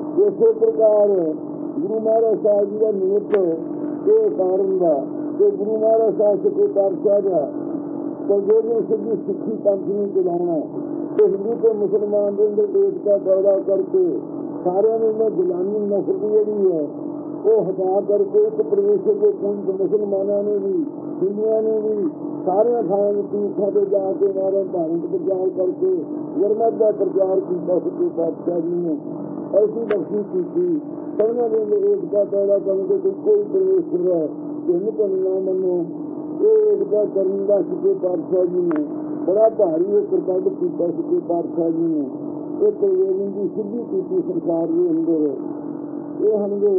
इसे प्रकार गुरु महाराज साहब जी का निमित्त के कारण का गुरु महाराज साहब से कोई पातशाह का प्रयोजन सिद्धि सिक्खी पंथनी चलाना तो हिंदू के मुसलमान के अंदर एकता पैदा करके सारे में गुलामी नफरत जी है वो हटा करके इस प्रदेश के कुंज मुसलमानों ने भी हिंदुओं ने भी सारे थाने तीर्थों पर जाके हमारे धार्मिक प्रचार करके गुरमत का प्रचार किया सके पातशाह जी ने ऐसी बख्शी की थी सबने ने एकता पैदा करने के कोई प्रवेश है हिंदू को ना मनो ये एकता करने का सके पातशाह जी ने बड़ा भारी एक प्रकल्प किया सके पातशाह जी ने एक प्रयोजन की सिद्धि की सरकार के अंदर ये हमने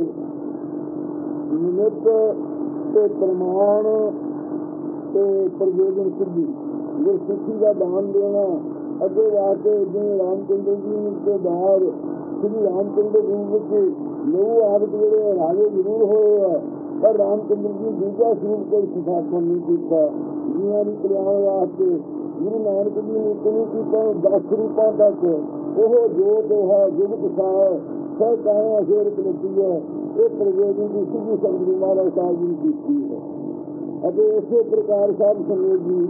निमित्त के प्रमाण के प्रयोजन सिद्धि जो सिद्धि का दान देना अगे जाके जिन रामचंद्र जी के बाद श्री रामचंद्र रूप के नौ आदत जो राजे जरूर हुए पर रामचंद्र जी दूसरा स्वरूप को स्थापन नहीं किया दुनिया की कल्याण वास्ते गुरु नानक जी ने इतनी की 10 रूपों तक वो जो दोहा जुगत साह सह काया शेर कलती है एक प्रयोजन की सिद्धि सतगुरु महाराज साहब जी की है। अब इसे प्रकार साहब संगत जी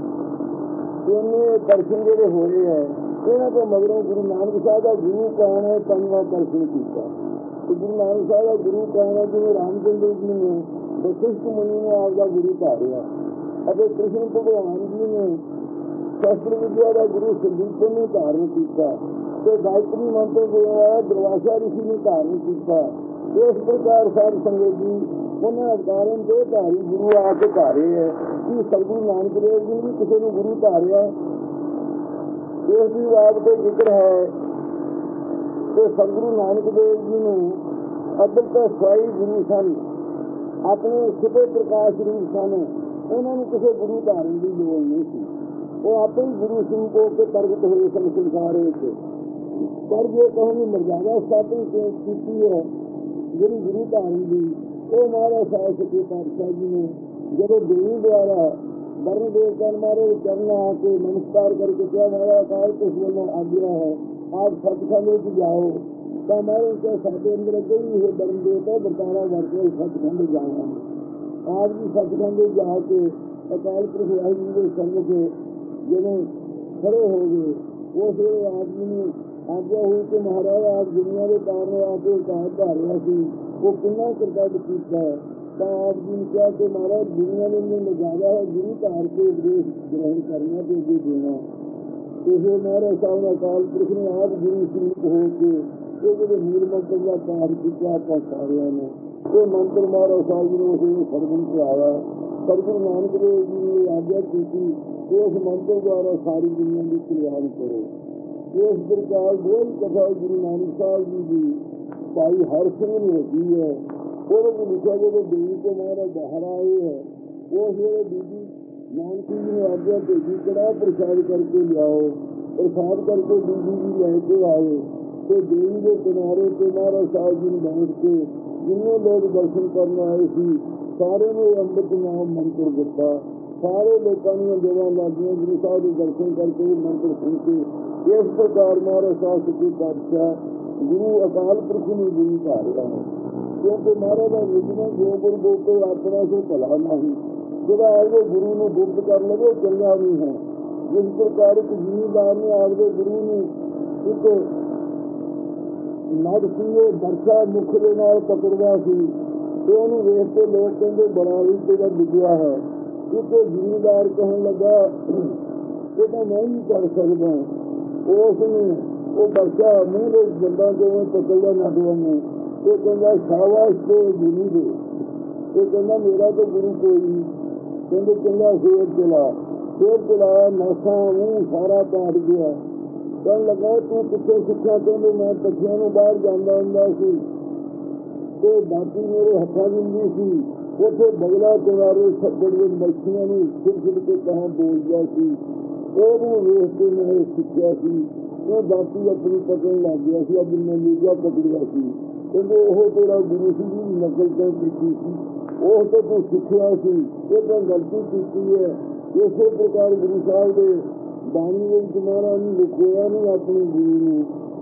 इन्हें दर्शन जोड़े हो रहे हैं इन्होंने को मगरों गुरु नानक साहब का गुरु कौन है तनवा दर्शन किया तो गुरु नानक साहब का गुरु कौन है जिन्हें रामचंद्र जी ने वशिष्ठ मुनि ने आपका गुरु धारिया। अब कृष्ण भगवान जी ने शस्त्र विद्या का गुरु संदीप ने धारण किया तो गायत्री मंत्र जो है दुर्वासा ऋषि ने धारण किया। इस प्रकार साध संगत जी उन्हें अवतारों के धारी गुरु आके धारे है कि सतगुरु नानक देव जी भी किसी ने गुरु धारिया। इस भी बात को जिक्र है कि सतगुरु नानक देव जी ने अदल तो स्वाई गुरु सन अपने छिपे प्रकाश रूप सन उन्होंने किसी गुरु धारण की लोड़ नहीं थी वो आप ही गुरु सिंह को के प्रगट हुए सन संसार पर जो कहोगी मर्यादा स्थापित की है गुरु गुरु धारण की वो महाराज साहब सके पातशाह जी ने जब देवी द्वारा वर्ण देवता हमारे चरण आके नमस्कार करके क्या हमारा अकाल किस वालों आज्ञा है आप सचखंड की जाओ तो हमारे क्या साथे अंदर कई है वर्ण देवता बताना वर्ष सचखंड जाना आज भी सचखंड जाके अकाल पुरख वाहिगुरू के संग के जिन्हें खड़े हो गए वो फिर आदमी ने आज्ञा हुई कि महाराज आज दुनिया के कारण आके कहा धारिया सी वो कितना कृतज्ञ किया है तो आप जी क्या कि महाराज दुनिया में नजारा है गुरु धार के उपदेश ग्रहण करना तो भी देना तो फिर महाराज साहब अकाल पुरख ने आप गुरु स्वरूप होके जो मूल मंत्र का पाठ किया आपका सारिया ने वो मंत्र महाराज साहब जी ने उसे सरगुन से आया सतगुरु नानक देव जी ने आज्ञा की थी कि उस मंत्र द्वारा सारी दुनिया की कल्याण करो। इस प्रकार दो कथा गुरु नानक साहब जी की भाई हर सिंह ने रखी है वो लिखा जो देवी को महाराज बाहर आए है वो फिर बीबी नानकी जी ने आज्ञा भेजी कड़ा प्रसाद करके लियाओ प्रसाद करके बीबी जी लेके आए तो देवी के किनारे पे महाराज साहब जी ने बैठ के जिन्होंने लोग दर्शन करने आए थे सारे ने अमृत नाम मंत्र दिता सारे लोगों ने जगह लागियां गुरु साहब के दर्शन करके मंत्र सुन के इस प्रकार महाराज साहब सच्चे पातशाह गुरु अकाल पुरख ने गुरु धारिया है क्योंकि महाराज का विजन जो गुरु बोल के अपना से भला नहीं जरा आगे गुरु ने गुप्त कर लगे चंगा नहीं है जिस प्रकार एक जिम्मेदार ने आगे गुरु ने एक नद सी वर्षा मुख के नाल पकड़वा सी तो उन्होंने वेख के लोग कहते बड़ा भी तेरा डुबिया है एक जिम्मेदार कहने लगा ये तो मैं ही कर सकता उसने वो बच्चा मुंह के बंदा जो पकड़ा नदवा ने वो कहना शाबाश तो गुरु दे वो कहना मेरा तो गुरु कोई नहीं कहते चंगा शेर चलाया नशा मुंह सारा पाट गया कहने लगा तू कितने सिक्खा कहते मैं बच्चियों को बाहर जाना होंगे तो बाकी मेरे हथा दिंदी सी उसे बगला किनारे बड़े मछलियों ने छिड़ छिड़ के कहाँ बोल गया सी वो भी वेख के मैं सीखा सी वो बाकी अपनी पकड़ लग गया सी अब मैं लीजा पकड़िया सी क्योंकि वो तेरा गुरु सी भी नकल कर की सी वो तो तू सीखा सी ये तो गलती की है इस प्रकार गुरु साहब के बाणी में तुम्हारा नहीं लिखोया नहीं अपने गुरु ने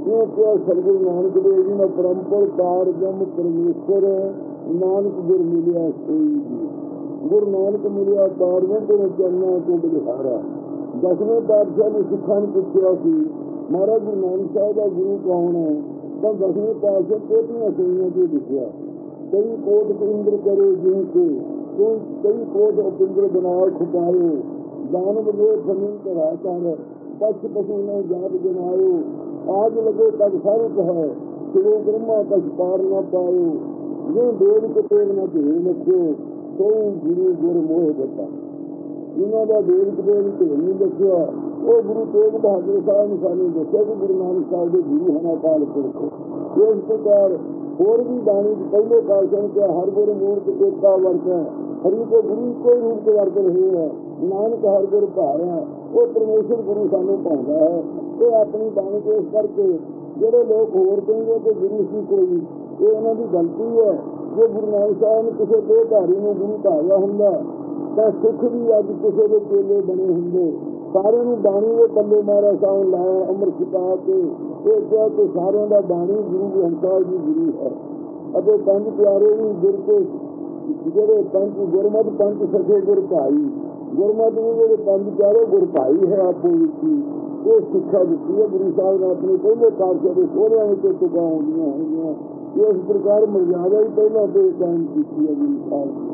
ਇਹ ਕਿਹਾ ਸਤਿਗੁਰੂ ਨਾਨਕ ਦੇਵ ਜੀ ਨੇ ਪਰੰਪਰ ਕਾਰ ਜਮ ਪਰਮੇਸ਼ਰ ਨਾਨਕ ਗੁਰ ਮਿਲਿਆ ਸੋਈ ਜੀ। ਗੁਰੂ ਨਾਨਕ ਮਿਲਿਆ ਕਾਰਜਨ ਦੇ ਚਰਨਾਂ ਤੋਂ ਬਲਿਹਾਰਾ। ਦਸਵੇਂ ਪਾਤਸ਼ਾਹ ਨੇ ਸਿੱਖਾਂ ਨੂੰ ਪੁੱਛਿਆ ਸੀ ਮਹਾਰਾਜ ਗੁਰੂ ਨਾਨਕ ਸਾਹਿਬ ਦਾ ਗੁਰੂ ਕੌਣ ਹੈ? ਤਾਂ ਦਸਵੇਂ ਪਾਤਸ਼ਾਹ ਕੋਟੀਆਂ ਸੋਈਆਂ ਤੇ ਲਿਖਿਆ ਕਈ ਕੋਟ ਇੰਦਰ ਕਰੇ ਜਿਉ ਕੇ ਕਈ ਕੋਟ ਉਪਿੰਦਰ ਬਣਾ ਖੁਪਾਇਓ ਦਾਨਵ ਦੇ ਜ਼ਮੀਨ ਤੇ ਰਾਹ ਕਰ ਪਛ ਪਸ਼ੂ ਨੇ ਜਾਤ ਜਨਾਇਓ ਆਜ ਲਗੇ ਤਦ ਸਾਰੁਤ ਹੈ ਸਿਰੇ ਬ੍ਰਹਮਾ ਕਛ ਪਾਰ ਨਾ ਪਾਇਓ ਇਹ ਦੇਵ ਕੇ ਤੇਗ ਨਾ ਭੇਦ ਰੱਖਿਓ ਕੋਈ ਗੁਰੂ ਗੁਰ ਮੋਹ ਦਿੱਤਾ। ਇਹਨਾਂ ਦਾ ਦੇਵ ਕੇ ਨਹੀਂ ਦੱਸਿਆ। ਉਹ ਗੁਰੂ ਤੇਗ ਬਹਾਦਰ ਸਾਹਿਬ ਨੇ ਸਾਨੂੰ ਦੱਸਿਆ ਕਿ ਗੁਰੂ ਨਾਨਕ ਸਾਹਿਬ ਦੇ ਗੁਰੂ ਹਨ ਅਕਾਲ ਪੁਰਖ। ਇਸ ਪ੍ਰਕਾਰ ਹੋਰ ਵੀ ਬਾਣੀ ਪਹਿਲੇ ਪਾਤਸ਼ਾਹ ਕਿਹਾ ਹਰ ਗੁਰ ਮੂਰਤ ਏਕਾ ਵਰਤੈ ਹਰੀ ਕੋ ਗੁਰੂ ਕੋਈ ਰੂਪ ਤੇ ਵਰਤ ਰਹੇ ਹੈ ਨਾਨਕ ਹਰ ਗੁਰ ਭਾਰਿਆ। ਉਹ ਪਰਮੇਸ਼ਰ ਗੁਰੂ ਸਾਨੂੰ ਪਾਉਂਦਾ ਹੈ। ਇਹ ਆਪਣੀ ਬਾਣੀ ਪੇਸ਼ ਕਰਕੇ ਜਿਹੜੇ ਲੋਕ ਹੋਰ ਕਹਿੰਦੇ ਕਿ ਗੁਰੂ ਸੀ ਕੋਈ ਇਹ ਉਹਨਾਂ ਦੀ ਗਲਤੀ ਹੈ। ਜੇ ਗੁਰੂ ਨਾਨਕ ਸਾਹਿਬ ਨੇ ਕਿਸੇ ਦੇਹਧਾਰੀ ਨੂੰ ਗੁਰੂ ਭਾਇਆ ਹੁੰਦਾ ਤਾਂ ਸਿੱਖ ਵੀ ਅੱਜ ਕਿਸੇ ਦੇ ਚੇਲੇ ਬਣੇ ਹੁੰਦੇ। ਸਾਰਿਆਂ ਨੂੰ ਬਾਣੀ ਦੇ ਪੱਲੇ ਮਹਾਰਾਜ ਸਾਹਿਬ ਲਾਇਆ ਅੰਮ੍ਰਿਤ ਛਕਾ ਕੇ ਇਹ ਕਿਹਾ ਕਿ ਸਾਰਿਆਂ ਦਾ ਬਾਣੀ ਗੁਰੂ ਗ੍ਰੰਥ ਸਾਹਿਬ ਜੀ ਗੁਰੂ ਹੈ ਅਤੇ ਪੰਜ ਪਿਆਰੇ ਵੀ ਗੁਰ ਕੇ ਜਿਹੜੇ ਪੰਜ ਗੁਰਮਤਿ ਪੰਜ ਸਖੇ ਗੁਰ ਭਾਈ ਗੁਰਮਤਿ ਵੀ ਜਿਹੜੇ ਪੰਜ ਪਿਆਰੇ ਗੁਰ ਭਾਈ ਹੈ ਆਪੋ ਵਿੱਚ ਇਹ ਸਿੱਖਿਆ ਦਿੱਤੀ ਹੈ ਗੁਰੂ ਸਾਹਿਬ ਨੇ ਆਪਣੇ ਪਹਿਲੇ ਪਾਤਸ਼ਾਹ ਦੇ ਸੋਹਰਿਆਂ ਵਿੱਚ ਤੁਕਾਂ ਆਉਂਦੀਆਂ ਹੋਈਆਂ। ਇਸ ਪ੍ਰਕਾਰ ਮਰਜ਼ਾਦਾ ਹੀ ਪਹਿਲਾਂ ਤੋਂ ਕਾਇਮ ਕੀਤੀ ਹੈ ਗੁਰੂ ਸਾਹਿਬ ਨੇ।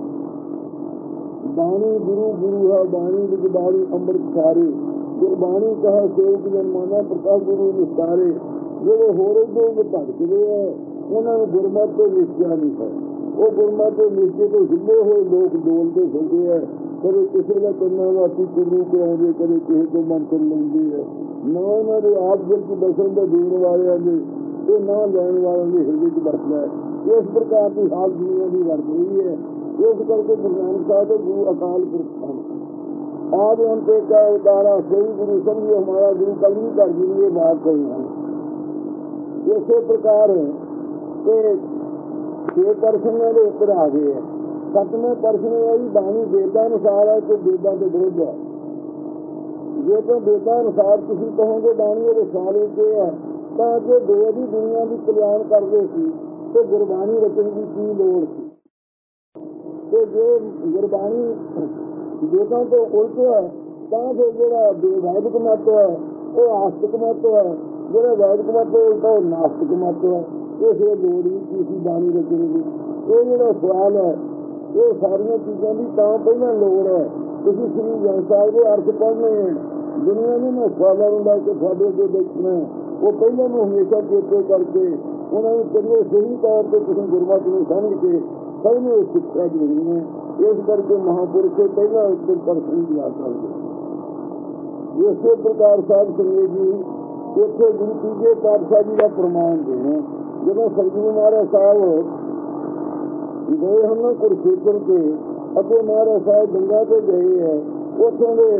ਬਾਣੀ ਗੁਰੂ ਗੁਰੂ ਹੈ ਬਾਣੀ ਵਿੱਚ ਬਾਣੀ ਅੰਮ੍ਰਿਤ ਸਾਰੇ ਗੁਰਬਾਣੀ ਕਹੇ ਸੇਵਕ ਜਨਮਾਨਾ ਪ੍ਰਕਾਸ਼ ਗੁਰੂ ਨਿਸਤਾਰੇ। ਜਿਹੜੇ ਹੋਰ ਉਦੋਂ ਭਟਕਦੇ ਹੈ ਉਹਨਾਂ ਨੂੰ ਗੁਰਮਤਿ ਤੋਂ ਨਿਸ਼ਚਾ ਨਹੀਂ ਹੈ। ਉਹ ਗੁਰਮਤਿ ਦੇ ਨਿਸ਼ਚੇ ਤੋਂ ਹਿੱਲੇ ਹੋਏ ਲੋਕ ਡੋਲਦੇ ਫਿਰਦੇ ਹੈ। ਕਦੇ ਕਿਸੇ ਦਾ ਕੰਨਾਂ ਵਾਸੀ ਗੁਰੂ ਕੇ ਆਉਂਦੇ ਕਦੇ ਕਿਸੇ ਤੋਂ ਮੰਤਰ ਲੈਂਦੇ ਹੈ। ਨਾ ਉਹਨਾਂ ਦੇ ਆਪ ਜਲ ਕੀ ਦਰਸ਼ਨ ਦਾ ਦੇਣ ਵਾਲਿਆਂ ਦੇ ਤੇ ਨਾ ਲੈਣ ਵਾਲਿਆਂ ਦੇ ਹਿਰਦੇ ਚ ਵਰਤਦਾ ਹੈ। ਇਸ ਪ੍ਰਕਾਰ ਦੀ ਹਾਲ ਦੁਨੀਆ ਦੀ ਵਰਤ ਰਹੀ ਹੈ। ਇਸ ਕਰਕੇ ਗੁਰੂ ਨਾਨਕ ਸਾਹਿਬ ਦੇ ਗੁਰੂ ਅਕਾਲ ਪੁਰਖ ਹਨ। ਆਦਿ ਅੰਤੇ ਕਾ ਉਤਾਰਾ ਸਹੀ ਗੁਰੂ ਸਮਝੇ ਹਮਾਰਾ ਗੁਰੂ ਕਲਗੀ ਕਰ ਜੀ ਨੇ ਇਹ ਬਾਤ ਕਹੀ ਹੈ। ਇਸੇ ਪ੍ਰਕਾਰ ਤੇ ਛੇ ਪਰਸਨਾਂ ਦੇ ਉੱਪਰ ਆ ਗਏ ਹੈ। ਸੱਤਵੇਂ ਪਰਸਨ ਹੈ ਜੀ ਬਾਣੀ ਵੇਦਾਂ ਅਨੁਸਾਰ ਹੈ ਕਿ ਵੇਦਾਂ ਦੇ ਵਿਰੁੱਧ ਹੈ। ਜੇ ਤਾਂ ਵੇਦਾਂ ਅਨੁਸਾਰ ਤੁਸੀਂ ਕਹੋਗੇ ਬਾਣੀ ਦੇ ਸਾਲ ਵਿੱਚ ਇਹ ਹੈ ਤਾਂ ਜੇ ਦੇਵ ਦੀ ਦੁਨੀਆ ਦੀ ਕਲਿਆਣ ਕਰਦੇ ਸੀ ਤੇ ਗੁਰਬਾਣੀ ਰਚਨ ਦੀ ਕੀ ਲੋੜ ਸੀ। ਤੇ ਜੇ ਗੁਰਬਾਣੀ ਵੇਦਾਂ ਤੋਂ ਉਲਟ ਹੈ ਤਾਂ ਫਿਰ ਜਿਹੜਾ ਵੈਦਿਕ ਮਤ ਹੈ ਉਹ ਆਸਤਿਕ ਮਤ ਹੈ। ਜਿਹੜਾ ਵੈਦਿਕ ਮਤ ਉਲਟਾ ਉਹ ਨਾਸਤਿਕ ਮਤ ਹੈ। ਇਹ ਫਿਰ ਲੋੜ ਹੀ ਕੀ ਬਾਣੀ ਰਚਨ ਦੀ। ਇਹ ਜਿਹੜਾ ਸਵਾਲ ਹੈ ਇਹ ਸਾਰੀਆਂ ਚੀਜ਼ਾਂ ਦੀ ਤਾਂ ਪਹਿਲਾਂ ਲੋੜ ਹੈ। ਤੁਸੀਂ ਸ੍ਰੀ ਜਨ ਸਾਹਿਬ ਦੇ ਅਰਥ ਪੜ੍ਹਨੇ ਹੈ। ਦੁਨੀਆ ਨੂੰ ਮੈਂ ਸਵਾਲਾਂ ਨੂੰ ਲੈ ਕੇ ਤੁਹਾਡੇ ਅੱਗੇ ਦੇਖਣਾ ਉਹ ਪਹਿਲਾਂ ਨੂੰ ਹਮੇਸ਼ਾ ਚੇਤੇ ਕਰਕੇ ਉਹਨਾਂ ਨੂੰ ਕਰੀਏ ਸਹੀ ਤੌਰ ਤੇ ਤੁਸੀਂ ਗੁਰਮਤਿ ਨੂੰ ਸਮਝ ਕੇ ਸਭ ਨੂੰ ਸਿੱਖਿਆ ਦੇਣੀ ਹੈ। ਇਸ ਕਰਕੇ ਮਹਾਂਪੁਰਖ ਪਹਿਲਾਂ ਉੱਤੇ ਪਰਸਨ ਦਿਆ ਕਰਦੇ। ਇਸੇ ਪ੍ਰਕਾਰ ਸਾਹਿਬ ਸੰਗਤ ਜੀ ਉੱਥੇ ਗੁਰੂ ਤੀਜੇ ਪਾਤਸ਼ਾਹ ਜੀ ਦਾ ਪ੍ਰਮਾਣ ਦੇਣਾ। ਜਦੋਂ ਸਤਿਗੁਰੂ ਮਹਾਰਾਜ ਸਾਹਿਬ ਗਏ ਹਨ ਕੁਰੂਖੇਤਰ ਤੇ ਅਤੇ ਮਹਾਰਾਜ ਸਾਹਿਬ ਗੰਗਾ ਤੇ ਗਏ ਹੈ ਉੱਥੋਂ ਦੇ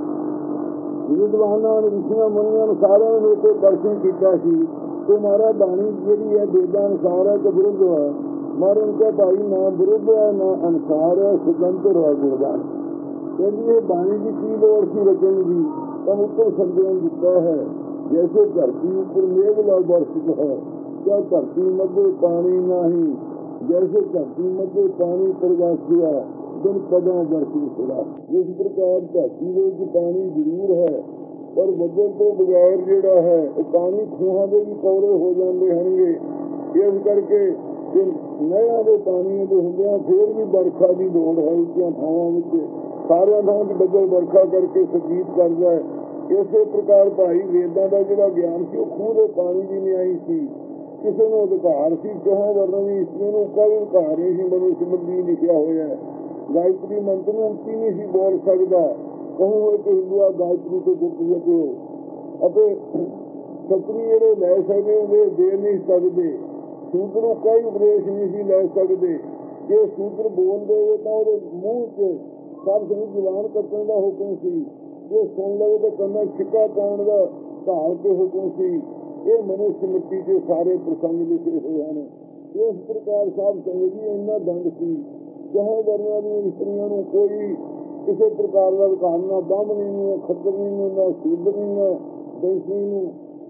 ਵਿਦਵਾਨਾਂ ਰਿਸ਼ੀਆਂ ਮੁਨੀਆਂ ਨੂੰ ਸਾਰਿਆਂ ਨੂੰ ਉੱਥੇ ਦਰਸ਼ਨ ਕੀਤਾ ਸੀ ਤੇ ਮਹਾਰਾਜ ਬਾਣੀ ਜਿਹੜੀ ਹੈ ਵੇਦਾਂ ਅਨੁਸਾਰ ਹੈ ਤੇ ਵਿਰੁੱਧ ਹੈ। ਮਹਾਰਾਜ ਕਹੇ ਭਾਈ ਨਾ ਵਿਰੁੱਧ ਹੈ ਨਾ ਅਨੁਸਾਰ ਹੈ ਸੁਤੰਤਰ ਹੈ ਗੁਰਬਾਣੀ। ਕਹਿੰਦੀ ਇਹ ਬਾਣੀ ਦੀ ਕੀ ਲੋੜ ਸੀ ਰਚਨ ਦੀ ਤਾਂ ਉੱਪਰ ਸੰਦੇਸ਼ ਦਿੱਤਾ ਹੈ ਜੈਸੇ ਧਰਤੀ ਉੱਪਰ ਮੇਘ ਲਾ ਬਰਸਤ ਹੈ ਕਿਆ ਧਰਤੀ ਮੱਧੇ ਪਾਣੀ ਨਹੀਂ जैसे धरती मध्य पानी प्रवासिया दिन पदों बरसी खुला। इस प्रकार धरती में पानी जरूर है पर बदल तो बगैर जोड़ा है पानी खूहों के भी कौड़े हो जाते होंगे। इस करके नहर के पानी के होंगे फिर भी बरखा की लोड़ है। उच्चिया थावां सारे थां बदल बरखा करके सजीत करता है। इस प्रकार भाई वेदां का जो ज्ञान से खूह के पानी की नहीं आई सी ਕਿਸੇ ਨੂੰ ਅਧਿਕਾਰ ਸੀ ਕਹਾਂ ਵਰਣ ਦੀ ਇਸਤਰੀ ਨੂੰ ਕੋਈ ਅਧਿਕਾਰ ਨਹੀਂ ਸੀ। ਮਨੁ ਸਿਮਰਤੀ ਲਿਖਿਆ ਹੋਇਆ ਗਾਇਤਰੀ ਮੰਤਰ ਨੂੰ ਅੰਤੀ ਨਹੀਂ ਸੀ ਬੋਲ ਸਕਦਾ। ਕਹੂੰ ਇੱਕ ਹਿੰਦੂਆ ਗਾਇਤਰੀ ਤੋਂ ਗੁਰਪ੍ਰੀਤ ਹੋ ਅਤੇ ਛਤਰੀ ਜਿਹੜੇ ਲੈ ਸਕਦੇ ਉਹ ਦੇ ਨਹੀਂ ਸਕਦੇ। ਸੂਤਰ ਨੂੰ ਕੋਈ ਉਪਦੇਸ਼ ਨਹੀਂ ਸੀ ਲੈ ਸਕਦੇ। ਜੇ ਸੂਤਰ ਬੋਲਦੇ ਤਾਂ ਉਹਦੇ ਮੂੰਹ 'ਚ ਸਭ ਨੂੰ ਜਵਾਨ ਕੱਟਣ ਦਾ ਹੁਕਮ ਸੀ। ਜੇ ਸੁਣ ਲਵੇ ਤਾਂ ਕੰਨਾਂ ਛਿੱਕਾ ਪਾਉਣ ਦਾ ਘਾਲ ਕੇ ਹੁਕਮ ਸੀ। ਇਹ ਮਨੁੱਖ ਮਿੱਟੀ ਦੇ ਸਾਰੇ ਪ੍ਰਸੰਗ ਲਿਖੇ ਹੋਏ ਹਨ। ਇਸ ਪ੍ਰਕਾਰ ਸਾਹਿਬ ਸੰਗਤ ਜੀ ਇੰਨਾ ਦੰਡ ਸੀ ਚਾਹੇ ਵਰਨਾਂ ਦੀਆਂ ਇਸਤਰੀਆਂ ਨੂੰ ਕੋਈ ਕਿਸੇ ਪ੍ਰਕਾਰ ਦਾ ਅਧਿਕਾਰ ਨਾ ਬਾਹਮਣੀ ਨੂੰ ਖੱਤਰੀ ਨੂੰ ਨਾ ਸ਼ੂਦਰੀ ਨੂੰ ਬੈਂਸੀ ਨੂੰ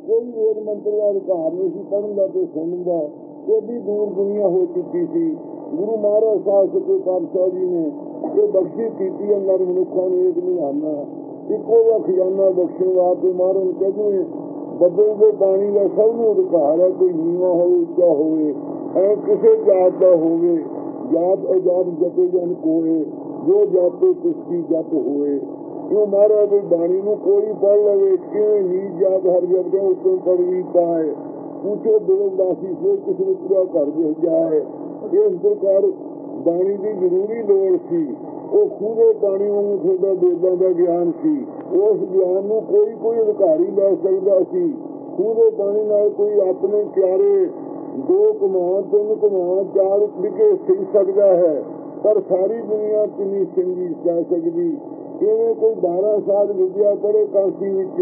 ਕੋਈ ਵੇਦ ਮੰਤਰ ਦਾ ਅਧਿਕਾਰ ਨਹੀਂ ਸੀ ਪੜ੍ਹਨ ਦਾ ਤੇ ਸੁਣਨ ਦਾ। ਐਡੀ ਦੂਰ ਦੁਨੀਆ ਹੋ ਚੁੱਕੀ ਸੀ। ਗੁਰੂ ਮਹਾਰਾਜ ਸਾਹਿਬ ਸੱਚੇ ਪਾਤਸ਼ਾਹ ਜੀ ਨੇ ਇਹ ਬਖਸ਼ੀ ਕੀਤੀ ਅੰਦਰ ਮਨੁੱਖਾਂ ਨੂੰ ਇੱਕ ਨਿਹਾਨਾ ਇੱਕੋ ਜਿਹਾ ਖਜ਼ਾਨਾ ਬਖਸ਼ਣ ਵਾਸਤੇ। ਮਹਾਰਾਜ ਕਹਿੰਦੇ ਬੱਦਲ ਦੇ ਪਾਣੀ ਦਾ ਸਭ ਨੂੰ ਅਧਿਕਾਰ ਹੈ। ਕੋਈ ਨੀਵਾਂ ਹੋਵੇ ਉੱਚਾ ਹੋਵੇ ਐ ਕਿਸੇ ਜਾਤ ਦਾ ਹੋਵੇ, ਜਾਤ ਆਜ਼ਾਦ ਜਤੇ ਜਨ ਕੋਏ ਜੋ ਜਾਤੇ ਕਿਸਕੀ ਜਤ ਹੋਏ। ਕਿਉਂ ਮਹਾਰਾਜ ਦੀ ਬਾਣੀ ਨੂੰ ਕੋਈ ਪੜ੍ਹ ਲਵੇ ਕਿਵੇਂ ਨੀਚ ਜਾਤ ਹਰ ਜਗ੍ਹਾ ਉੱਤੋਂ ਪੜ੍ਹੀ ਪਾਏ ਉੱਚੇ ਦਿਲੋਂ ਵਾਸੀ ਸੇ ਕਿਸੇ ਨੂੰ ਪੂਰਾ ਕਰ ਦੇ ਜਾਏ। ਇਸ ਪ੍ਰਕਾਰ ਬਾਣੀ ਦੀ ਜ਼ਰੂਰੀ ਲੋੜ ਸੀ। ਉਹ ਖੂਹੇ ਪਾਣੀ ਵਾਂਗੂ ਤੁਹਾਡਾ ਵੇਦਾਂ ਦਾ ਗਿਆਨ ਸੀ। ਉਸ ਗਿਆਨ ਨੂੰ ਕੋਈ ਅਧਿਕਾਰੀ ਲੈ ਸਕਦਾ ਸੀ। ਖੂਹੇ ਪਾਣੀ ਨਾਲ ਕੋਈ ਆਪਣੇ ਪਿਆਰੇ 2 ਕਮਾਂ 3 ਕਮਾਂ 4 ਵਿਕੇ ਸਿੱਖ ਸਕਦਾ ਹੈ, ਪਰ ਸਾਰੀ ਦੁਨੀਆ ਕਿੰਨੀ ਸਿੰਗੀ ਜਾ ਸਕਦੀ। ਕਿਵੇਂ ਕੋਈ 12 ਸਾਲ ਵਿਦਿਆ ਪੜ੍ਹੇ ਕਾਂਸੀ ਵਿੱਚ,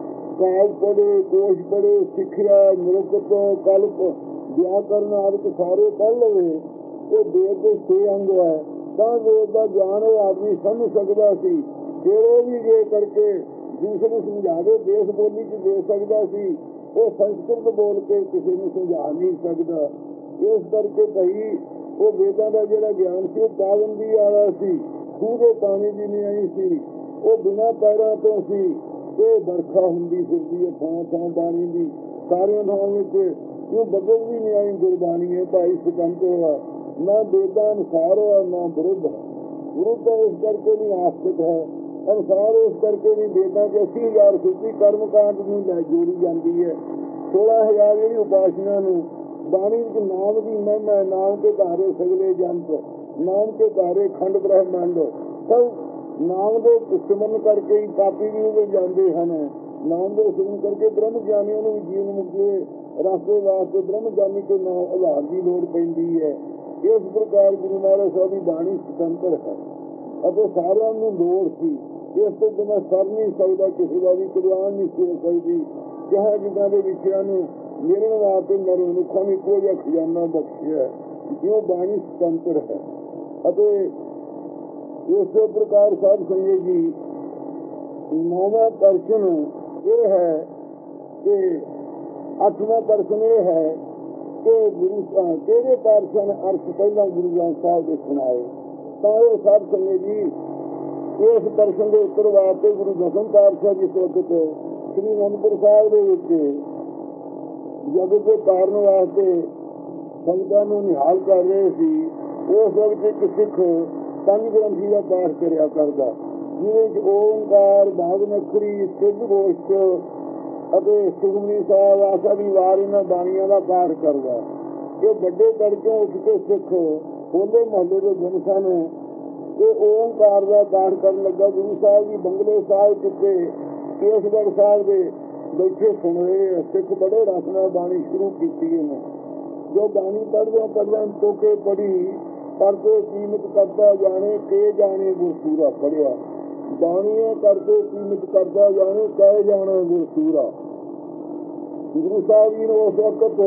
ਕਾਲ ਪੜ੍ਹੇ, ਕੋਸ਼ ਪੜ੍ਹੇ, ਸਿੱਖਿਆ, ਨਿਰੁਕਤ, ਕਲਪ, ਵਿਆਕਰਨ ਆਦਿ ਸਾਰੇ ਪੜ੍ਹ ਲਵੇ। ਇਹ ਵੇਦ ਦੇ 6 ਅੰਗ ਹੈ ਤਾਂ ਵੇਦ ਦਾ ਗਿਆਨ ਉਹ ਆਦਮੀ ਸਮਝ ਸਕਦਾ ਸੀ। ਫਿਰ ਉਹ ਵੀ ਜੇ ਕਰਕੇ ਦੂਸਰੇ ਸਮਝਾਵੇ ਦੇਸ਼ ਬੋਲੀ 'ਚ ਦੇ ਸਕਦਾ ਸੀ। ਉਹ ਸੰਸਕ੍ਰਿਤ ਬੋਲ ਕੇ ਕਿਸੇ ਨੂੰ ਸਮਝਾ ਨਹੀਂ ਸਕਦਾ। ਇਸ ਕਰਕੇ ਭਾਈ ਉਹ ਵੇਦਾਂ ਦਾ ਜਿਹੜਾ ਗਿਆਨ ਸੀ ਉਹ ਪਾਬੰਦੀ ਵਾਲਾ ਸੀ। ਖੂਹ ਦੇ ਪਾਣੀ ਦੀ ਨਹੀਂ ਆਈ ਸੀ। ਉਹ ਬਿਨਾਂ ਪੈਰਾਂ ਤੋਂ ਸੀ। ਇਹ ਵਰਖਾ ਹੁੰਦੀ ਫਿਰਦੀ ਹੈ ਥਾਂ ਥਾਂ ਬਾਣੀ ਦੀ ਸਾਰਿਆਂ ਥਾਂ ਵਿੱਚ। ਉਹ ਬਦਲ ਵੀ ਨਹੀਂ ਆਈ ਗੁਰਬਾਣੀ ਹੈ ਭਾਈ ਸੁਤੰਤਰ ਹੈ, ਨਾ ਵੇਦਾਂ ਅਨੁਸਾਰ ਹੈ ਨਾ ਵਿਰੁੱਧ ਹੈ। ਵਿਰੁੱਧ ਇਸ ਕਰਕੇ ਨਹੀਂ ਆਸਤਿਕ ਹੈ, ਅਨੁਸਾਰ ਇਸ ਕਰਕੇ ਨਹੀਂ। ਵੇਦਾਂ 'ਚ 80,000 ਸੂਚੀ ਕਰਮਕਾਂਡ ਨੂੰ ਲੈ ਜੋੜੀ ਜਾਂਦੀ ਹੈ। 16,000 ਜਿਹੜੀ ਉਪਾਸਨਾ ਨੂੰ ਬਾਣੀ ਵਿੱਚ ਨਾਮ ਦੀ ਮਹਿਮਾ ਹੈ। ਨਾਮ ਕੇ ਘਾਰੇ ਸਗਲੇ ਜੰਤ, ਨਾਮ ਕੇ ਘਾਰੇ ਖੰਡ ਬ੍ਰਹਮੰਡ, ਸਭ ਨਾਮ ਦੇ ਸਿਮਰਨ ਕਰਕੇ ਹੀ ਪਾਪੀ ਵੀ ਉਹਦੇ ਜਾਂਦੇ ਹਨ। ਨਾਮ ਦੇ ਸਿਮਰਨ ਕਰਕੇ ਬ੍ਰਹਮ ਗਿਆਨੀਆਂ ਨੂੰ ਵੀ ਜੀਵਨ ਮੁਕਤੀ ਰਸਤੇ ਵਾਸਤੇ ਬ੍ਰਹਮ ਗਿਆਨੀ ਕੇ ਨਾਮ ਆਧਾਰ ਦੀ ਲੋੜ ਪੈਂਦੀ ਹੈ। ਇਸ ਪ੍ਰਕਾਰ ਗੁਰੂ ਮਹਾਰਾਜ ਸਾਹਿਬ ਦੀ ਬਾਣੀ ਸੁਤੰਤਰ ਹੈ ਅਤੇ ਸਾਰਿਆਂ ਨੂੰ ਲੋੜ ਸੀ। ਇਸ ਤੋਂ ਬਿਨਾਂ ਸਰ ਨਹੀਂ ਸਕਦਾ, ਕਿਸੇ ਦਾ ਵੀ ਕਲਿਆਣ ਨਹੀਂ ਹੋ ਸਕਦੀ। ਜਹਾਂ ਜਿੱਦਾਂ ਦੇ ਵਿਸ਼ਿਆਂ ਨੂੰ ਮਿਲਣ ਵਾਸਤੇ ਮੇਰੇ ਮਨੁੱਖਾਂ ਨੂੰ ਇੱਕੋ ਜਿਹਾ ਖਜ਼ਾਨਾ ਬਖਸ਼ਿਆ ਜਿਉਂ ਬਾਣੀ ਸੁਤੰਤਰ ਹੈ। ਅਤੇ ਇਸੇ ਪ੍ਰਕਾਰ ਸਾਧ ਸੰਗਤ ਜੀ 9ਵਾਂ ਦਰਸ਼ਨ ਇਹ ਹੈ ਕਿ 8ਵਾਂ ਦਰਸ਼ਨ ਇਹ ਹੈ ਕਿ ਗੁਰੂ ਕਿਹੜੇ ਪਾਤਸ਼ਾਹ ਨੇ ਅਰਥ ਪਹਿਲਾਂ ਗੁਰੂ ਗ੍ਰੰਥ ਸਾਹਿਬ ਦੇ ਸੁਣਾਏ। ਤਾਂ ਉਹ ਸਾਧ ਸੰਗਤ ਜੀ ਇਸ ਦਰਸ਼ਨ ਦੇ ਉੱਤਰ ਵਾਸਤੇ ਗੁਰੂ ਦਸਮ ਪਾਤਸ਼ਾਹ ਜਿਸ ਵਕਤ ਸ੍ਰੀ ਅਨੰਦਪੁਰ ਸਾਹਿਬ ਦੇ ਵਿੱਚ ਜਗਤ ਦੇ ਕਾਰਨ ਵਾਸਤੇ ਸੰਗਤਾਂ ਨੂੰ ਨਿਹਾਲ ਕਰ ਰਹੇ ਸੀ, ਉਸ ਵਕਤ ਇੱਕ ਸਿੱਖ 5 ਗ੍ਰੰਥੀ ਦਾ ਪਾਠ ਕਰਿਆ ਕਰਦਾ, ਜਿਹਦੇ ਵਿੱਚ ਓਂਕਾਰ, ਭਾਗਨਖਰੀ, ਸਿੱਧ ਗੋਸ਼ਟ ਅਤੇ ਸੁਖਮਨੀ ਸਾਹਿਬ ਆਸਾ ਦੀ ਵਾਰ ਇਹਨਾਂ ਬਾਣੀਆਂ ਦਾ ਪਾਠ ਕਰਦਾ। ਇਹ ਵੱਡੇ ਤੜਕਿਓਂ ਉੱਠ ਕੇ ਸਿੱਖ ਹੋਲੇ ਮਹੱਲੇ ਦੇ ਦਿਨ ਸਨ। ਇਹ ਓਂਕਾਰ ਦਾ ਪਾਠ ਕਰਨ ਲੱਗਾ। ਗੁਰੂ ਸਾਹਿਬ ਜੀ ਬੰਗਲੇ ਸਾਹਿਬ ਕਿਤੇ ਕੇਸਗੜ੍ਹ ਸਾਹਿਬ ਦੇ ਬੈਠੇ ਸੁਣ ਰਹੇ। ਸਿੱਖ ਬੜੇ ਰਸ ਨਾਲ ਬਾਣੀ ਸ਼ੁਰੂ ਕੀਤੀ ਇਹਨੇ। ਜੋ ਬਾਣੀ ਪੜ੍ਹਦਿਆਂ ਤੋਕੇ ਪੜ੍ਹੀ ਕਰਦੇ ਕੀਮਤ ਕਰਦਾ ਜਾਣੇ ਕੇ ਜਾਣੇ ਗੁਰਸੂਰਾ ਪੜ੍ਹਿਆ। ਬਾਣੀਆਂ ਕਰਦੇ ਕੀਮਤ ਕਰਦਾ ਜਾਣੇ ਕਹਿ ਜਾਣਾ ਗੁਰਸੂਰਾ। ਗੁਰੂ ਸਾਹਿਬ ਜੀ ਨੇ ਉਸ ਵਕਤ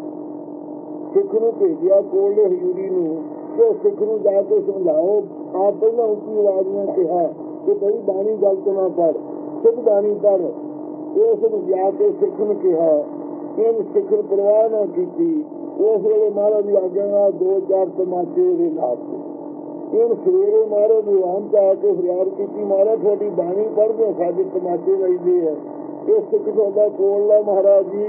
ਸਿੱਖ ਨੂੰ ਭੇਜਿਆ ਕੋਲੇ ਹਜ਼ੂਰੀ ਨੂੰ ਕਿ ਸਿੱਖ ਨੂੰ ਜਾ ਕੇ ਸਮਝਾਓ। ਆਪ ਪਹਿਲਾਂ ਉੱਚੀ ਆਵਾਜ਼ ਨਾਲ ਕਿਹਾ ਕਿ ਬਈ ਬਾਣੀ ਗਲਤ ਨਾ ਪੜ੍ਹ, ਸਿੱਖ ਬਾਣੀ ਪੜ੍ਹ। ਇਸ ਨੂੰ ਜਾ ਕੇ ਸਿੱਖ ਨੂੰ ਕਿਹਾ ਕਿ ਸਿੱਖ ਪਰਵਾਹ ਨਾ ਕੀਤੀ। ਉਸ ਵੇਲੇ ਮਹਾਰਾਜ ਦੀ ਆਗਿਆ ਨਾਲ 2-4 ਤਮਾਚੇ ਦੇ ਨਾਲ ਇਹ ਸਵੇਰੇ ਮਹਾਰਾਜ ਦੀਵਾਨ 'ਚ ਆ ਕੇ ਫਰਿਆਦ ਕੀਤੀ, ਮਹਾਰਾਜ ਤੁਹਾਡੀ ਬਾਣੀ ਪੜ੍ਹਦੇ ਸਾਡੇ ਤਮਾਚੇ ਵੱਜਦੇ ਹੈ। ਇਹ ਸਿੱਖ ਤੁਹਾਡਾ ਕੋਲਦਾ ਮਹਾਰਾਜ ਜੀ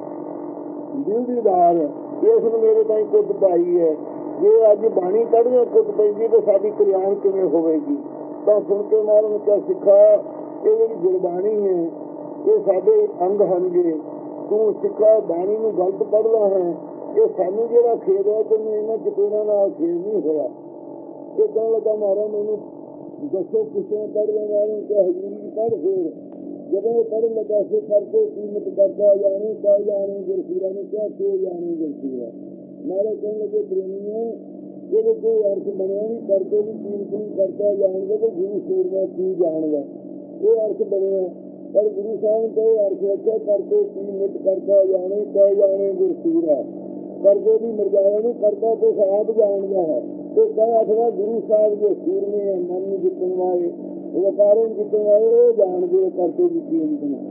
ਦਿਲਦੀਦਾਰ ਇਸ ਨੂੰ ਮੇਰੇ ਤਾਈਂ ਕੁੱਟ ਪਾਈ ਹੈ। ਜੇ ਅੱਜ ਬਾਣੀ ਪੜ੍ਹਦੇ ਕੁੱਟ ਪੈਂਦੀ ਤਾਂ ਸਾਡੀ ਕਲਿਆਣ ਕਿਵੇਂ ਹੋਵੇਗੀ। ਤਾਂ ਸੁਣ ਕੇ ਮਹਾਰਾਜ ਨੂੰ ਕਿਹਾ ਸਿੱਖਾ ਇਹ ਜਿਹੜੀ ਗੁਰਬਾਣੀ ਹੈ ਇਹ ਸਾਡੇ ਅੰਗ ਹਨਗੇ। ਤੂੰ ਸਿੱਖਾ ਬਾਣੀ ਨੂੰ ਗਲਤ ਪੜ੍ਹਦਾ ਹੈ। ਇਹ ਸਾਨੂੰ ਜਿਹੜਾ ਖੇਡ ਹੈ ਤੈਨੂੰ ਇਹਨਾਂ ਚਪੇੜਾਂ ਨਾਲ ਖੇਡ ਨਹੀਂ ਹੋਇਆ। ਇਹ ਕਹਿਣ ਲੱਗਾ ਮਹਾਰਾਜ ਮੈਨੂੰ ਦੱਸੋ ਕਿਸੇ ਪੜ੍ਹਨ ਵਾਲੇ ਕਿ ਹਜ਼ੂਰੀ ਪੜ੍ਹ ਫੇਰ। ਜਦੋਂ ਉਹ ਪੜ੍ਹਨ ਲੱਗਾ ਸੀ ਕਰਕੇ ਕੀਮਤ ਕਰਦਾ ਜਾਣੇ ਕਹਿ ਜਾਣੇ ਗੁਰਸੂਰਾ ਨੇ ਕਿਹਾ ਕੇ ਜਾਣੇ ਗੁਰਸੂਰਾ। ਮਹਾਰਾਜ ਕਹਿਣ ਲੱਗੇ ਪ੍ਰੇਮੀਆਂ ਇਹਦੇ ਕੋਈ ਅਰਥ ਬਣਿਆ ਨਹੀਂ, ਕਰਕੇ ਵੀ ਕੀਮਤ ਨਹੀਂ ਕਰਦਾ ਜਾਣਗੇ ਤੇ ਗੁਰੂ ਸੂਰਮਾ ਕੀ ਜਾਣਦਾ। ਇਹ ਅਰਥ ਬਣਿਆ ਪਰ ਗੁਰੂ ਸਾਹਿਬ ਨੇ ਇਹ ਅਰਥ ਰੱਖਿਆ ਕਰਕੇ ਕੀਮਤ ਕਰਦਾ ਜਾਣੇ ਕਹਿ ਜਾਣੇ ਗੁਰਸੂਰਾ। ਕਰਦੇ ਵੀ ਮਰਜ਼ਾਇਆ ਨੂੰ ਕਰਦਾ ਤੇ ਆਪ ਜਾਣਦਾ ਹੈ। ਤੇ ਕਹਿ ਆਖਦਾ ਗੁਰੂ ਸਾਹਿਬ ਦੇ ਸੂਰਮੇ ਮਨ ਨੂੰ ਜਿੱਤਣ ਵਾਲੇ ਵਪਾਰੇ ਜਿੱਤਣ ਵਾਲੇ ਉਹ ਜਾਣਦੇ ਕਰਦੇ ਦੀ ਕੀਮਤ ਨੂੰ।